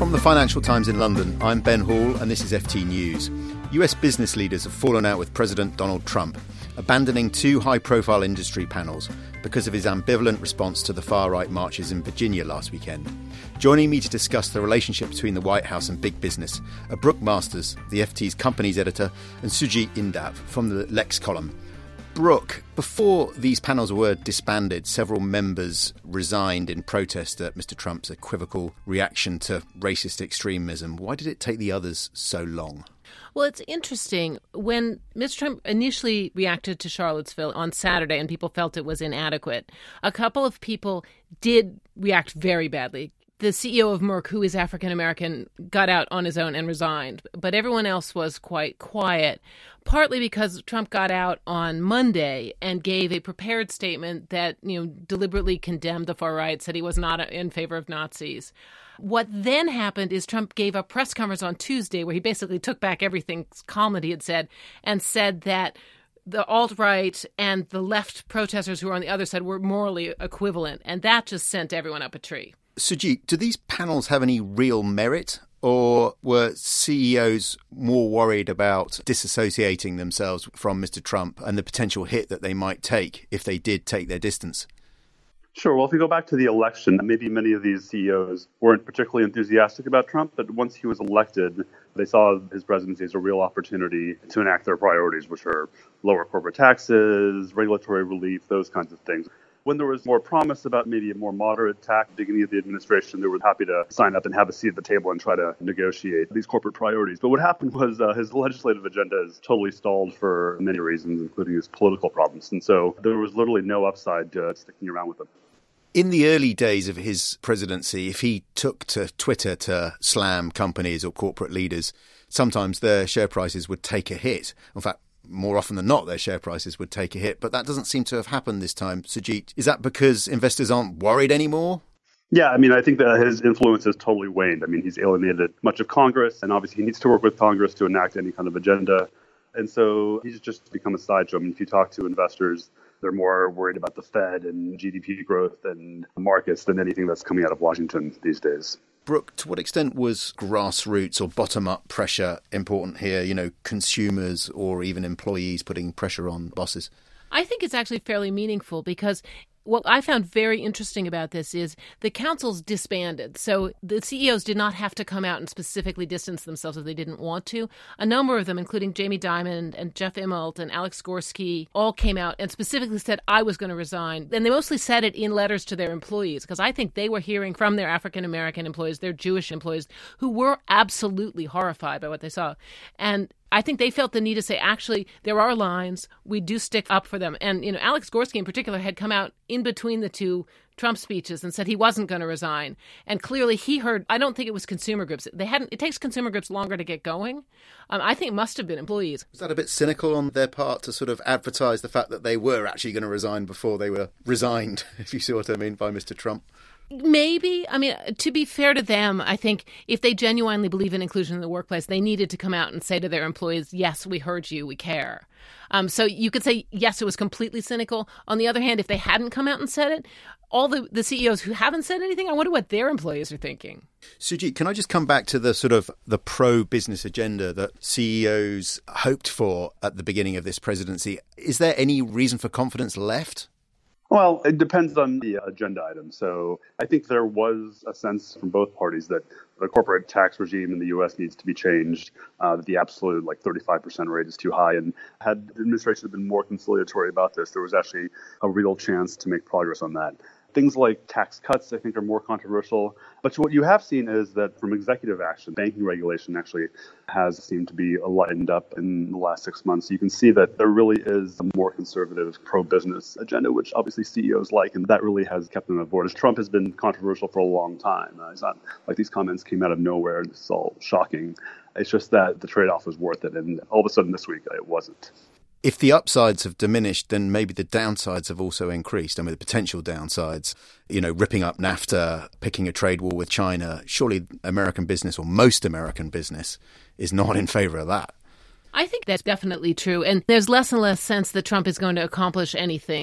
From the Financial Times in London, I'm Ben Hall and this is FT News. US business leaders have fallen out with President Donald Trump, abandoning two high-profile industry panels because of his ambivalent response to the far-right marches in Virginia last weekend. Joining me to discuss the relationship between the White House and big business are Brooke Masters, the FT's companies editor, and Sujit Indav from the Lex column. Brooke, before these panels were disbanded, several members resigned in protest at Mr. Trump's equivocal reaction to racist extremism. Why did it take the others so long? Well, it's interesting. When Mr. Trump initially reacted to Charlottesville on Saturday and people felt it was inadequate, a couple of people did react very badly. The CEO of Merck, who is African-American, got out on his own and resigned. But everyone else was quite quiet, partly because Trump got out on Monday and gave a prepared statement that, deliberately condemned the far right, said he was not in favor of Nazis. What then happened is Trump gave a press conference on Tuesday where he basically took back everything calm that he had said and said that the alt-right and the left protesters who were on the other side were morally equivalent. And that just sent everyone up a tree. Sujit, do these panels have any real merit, or were CEOs more worried about disassociating themselves from Mr. Trump and the potential hit that they might take if they did take their distance? Sure. Well, if we go back to the election, maybe many of these CEOs weren't particularly enthusiastic about Trump, but once he was elected, they saw his presidency as a real opportunity to enact their priorities, which are lower corporate taxes, regulatory relief, those kinds of things. When there was more promise about maybe a more moderate tack at the beginning of the administration, they were happy to sign up and have a seat at the table and try to negotiate these corporate priorities. But what happened was his legislative agenda is totally stalled for many reasons, including his political problems. And so there was literally no upside to sticking around with him. In the early days of his presidency, if he took to Twitter to slam companies or corporate leaders, sometimes their share prices would take a hit. In fact, more often than not, their share prices would take a hit. But that doesn't seem to have happened this time. Sujit, is that because investors aren't worried anymore? Yeah, I think that his influence has totally waned. He's alienated much of Congress, and obviously he needs to work with Congress to enact any kind of agenda. And so he's just become a sideshow. If you talk to investors, they're more worried about the Fed and GDP growth and markets than anything that's coming out of Washington these days. Brooke, to what extent was grassroots or bottom-up pressure important here? Consumers or even employees putting pressure on bosses? I think it's actually fairly meaningful because what I found very interesting about this is the councils disbanded. So the CEOs did not have to come out and specifically distance themselves if they didn't want to. A number of them, including Jamie Dimon and Jeff Immelt and Alex Gorski, all came out and specifically said, I was going to resign. And they mostly said it in letters to their employees, because I think they were hearing from their African-American employees, their Jewish employees, who were absolutely horrified by what they saw. And I think they felt the need to say, actually, there are lines. We do stick up for them. And, Alex Gorski in particular had come out in between the two Trump speeches and said he wasn't going to resign. And clearly he heard, I don't think it was consumer groups. It takes consumer groups longer to get going. I think it must have been employees. Was that a bit cynical on their part to sort of advertise the fact that they were actually going to resign before they were resigned, if you see what I mean, by Mr. Trump? Maybe. To be fair to them, I think if they genuinely believe in inclusion in the workplace, they needed to come out and say to their employees, yes, we heard you, we care. So you could say, yes, it was completely cynical. On the other hand, if they hadn't come out and said it, all the CEOs who haven't said anything, I wonder what their employees are thinking. Sujit, can I just come back to the sort of the pro-business agenda that CEOs hoped for at the beginning of this presidency? Is there any reason for confidence left? Well, it depends on the agenda item. So I think there was a sense from both parties that the corporate tax regime in the U.S. needs to be changed, that the absolute 35% rate is too high. And had the administration been more conciliatory about this, there was actually a real chance to make progress on that. Things like tax cuts, I think, are more controversial. But what you have seen is that from executive action, banking regulation actually has seemed to be lightened up in the last 6 months. You can see that there really is a more conservative pro-business agenda, which obviously CEOs like, and that really has kept them on board. As Trump has been controversial for a long time. It's not like these comments came out of nowhere and it's all shocking. It's just that the trade-off was worth it. And all of a sudden this week, it wasn't. If the upsides have diminished, then maybe the downsides have also increased. The potential downsides, ripping up NAFTA, picking a trade war with China. Surely American business, or most American business, is not in favor of that. I think that's definitely true. And there's less and less sense that Trump is going to accomplish anything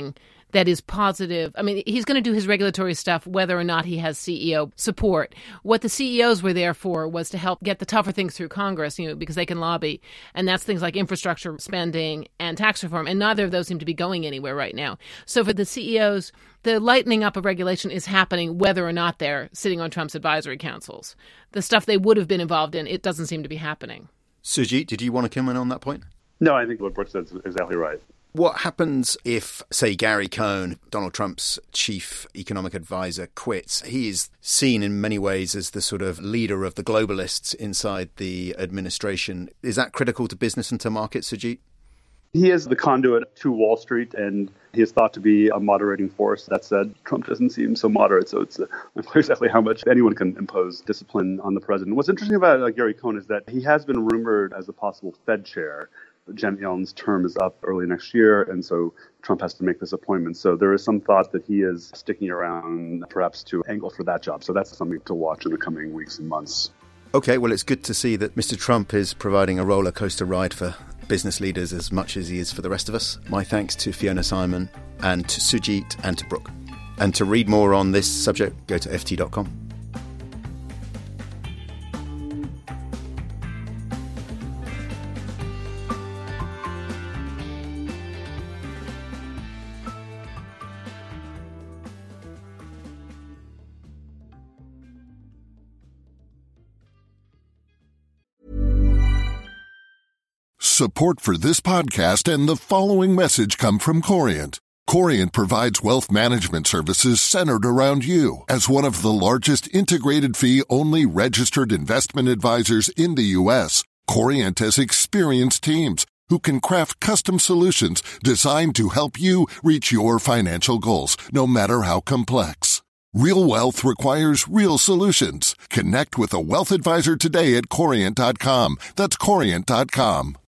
that is positive. I mean, he's going to do his regulatory stuff whether or not he has CEO support. What the CEOs were there for was to help get the tougher things through Congress, because they can lobby. And that's things like infrastructure spending and tax reform. And neither of those seem to be going anywhere right now. So for the CEOs, the lightening up of regulation is happening whether or not they're sitting on Trump's advisory councils. The stuff they would have been involved in, it doesn't seem to be happening. Sujit, did you want to comment on that point? No, I think what Brooke said is exactly right. What happens if, say, Gary Cohn, Donald Trump's chief economic advisor, quits? He is seen in many ways as the sort of leader of the globalists inside the administration. Is that critical to business and to markets, Sujit? He is the conduit to Wall Street, and he is thought to be a moderating force. That said, Trump doesn't seem so moderate, so it's unclear exactly how much anyone can impose discipline on the president. What's interesting about Gary Cohn is that he has been rumored as a possible Fed chair. Janet Yellen's term is up early next year, and so Trump has to make this appointment. So there is some thought that he is sticking around perhaps to angle for that job. So that's something to watch in the coming weeks and months. Okay, well, it's good to see that Mr. Trump is providing a roller coaster ride for business leaders as much as he is for the rest of us. My thanks to Fiona Simon and to Sujit and to Brooke. And to read more on this subject, go to ft.com. Support for this podcast and the following message come from Corient. Corient provides wealth management services centered around you. As one of the largest integrated fee-only registered investment advisors in the U.S., Corient has experienced teams who can craft custom solutions designed to help you reach your financial goals, no matter how complex. Real wealth requires real solutions. Connect with a wealth advisor today at Corient.com. That's Corient.com.